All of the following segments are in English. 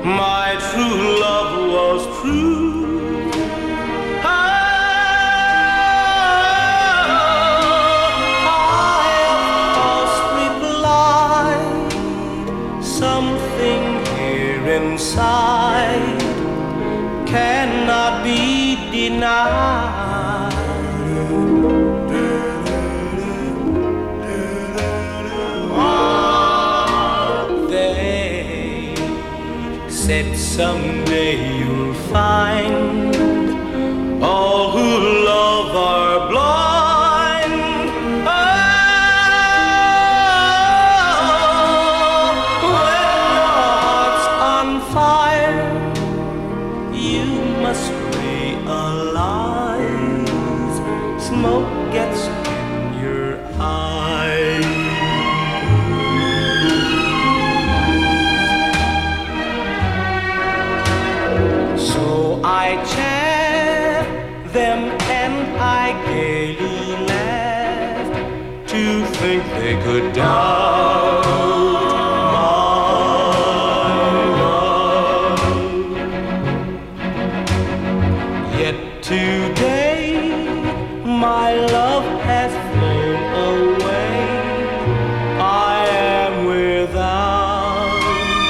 my true love was true. Something here inside cannot be denied. They said someday you'll find all who love are blind. Smoke gets in your eyes. So I chaff them and I gaily laughed to think they could doubt my love. Yet today my love has flown away. I am without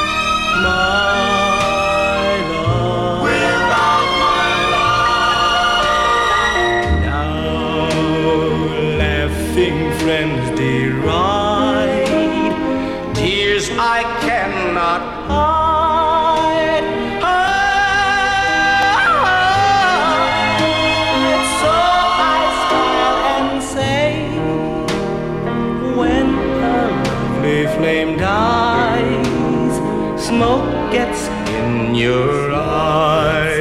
my love. Without my love. Now laughing friends deride tears I cannot hide. Flame dies, smoke gets in your eyes.